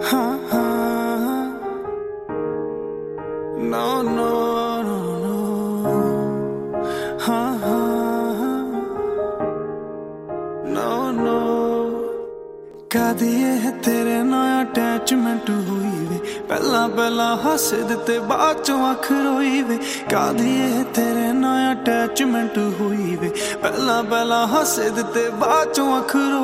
हाँ हाँ no no no no हाँ हाँ नो नो कादी है तेरे नाल अटैचमेंट हुई वे पहला पहला हस दिते बाद चों अख रोई वे कादी है तेरे नाल अटैचमेंट हुई वे पहला पहला हस दिते बाद चों अख रोई